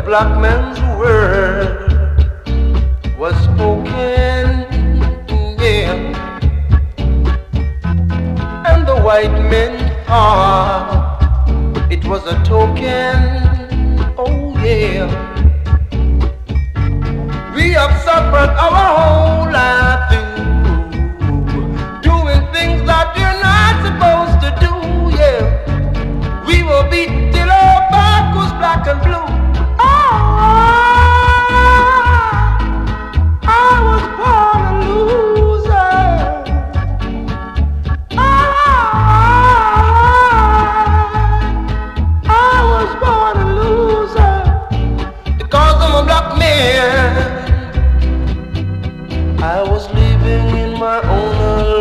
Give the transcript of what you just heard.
black man's word was spoken, yeah, and the white man's heart, it was a token, oh yeah. We have suffered our whole life through doing things that you're not supposed to do, yeah. We will beat till our back was black and blue. I was born a loser. I was born a loser because I'm a black man. I was living in my own